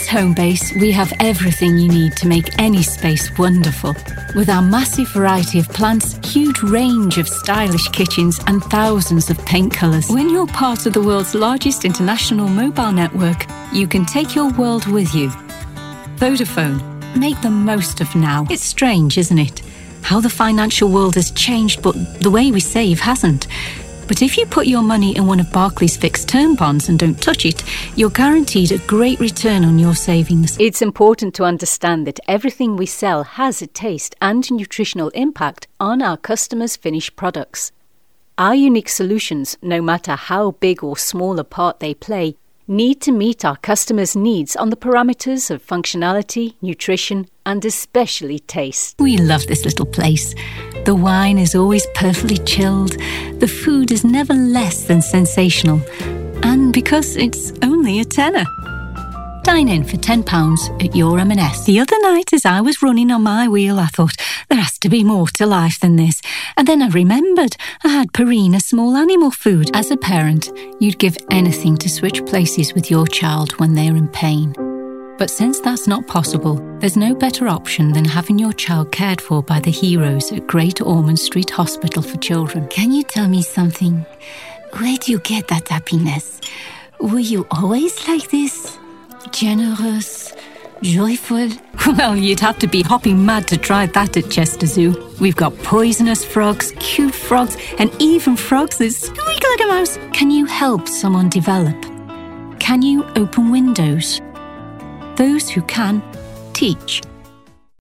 Homebase, we have everything you need to make any space wonderful. With our massive variety of plants, huge range of stylish kitchens and thousands of paint colours. When you're part of the world's largest international mobile network, you can take your world with you. Vodafone. Make the most of now. It's strange, isn't it? How the financial world has changed, but the way we save hasn't. But if you put your money in one of Barclays fixed-term bonds and don't touch it, you're guaranteed a great return on your savings. It's important to understand that everything we sell has a taste and nutritional impact on our customers' finished products. Our unique solutions, no matter how big or small a part they play, need to meet our customers' needs on the parameters of functionality, nutrition, and especially taste. We love this little place. The wine is always perfectly chilled. The food is never less than sensational. And because it's only a tenner. Dine in for £10 at your M&S. The other night as I was running on my wheel, I thought, there has to be more to life than this. And then I remembered I had Purina small animal food. As a parent, you'd give anything to switch places with your child when they're in pain. But since that's not possible, there's no better option than having your child cared for by the heroes at Great Ormond Street Hospital for Children. Can you tell me something? Where do you get that happiness? Were you always like this? Generous, joyful? Well, you'd have to be hopping mad to try that at Chester Zoo. We've got poisonous frogs, cute frogs, and even frogs that squeak like a mouse. Can you help someone develop? Can you open windows? Those who can, teach.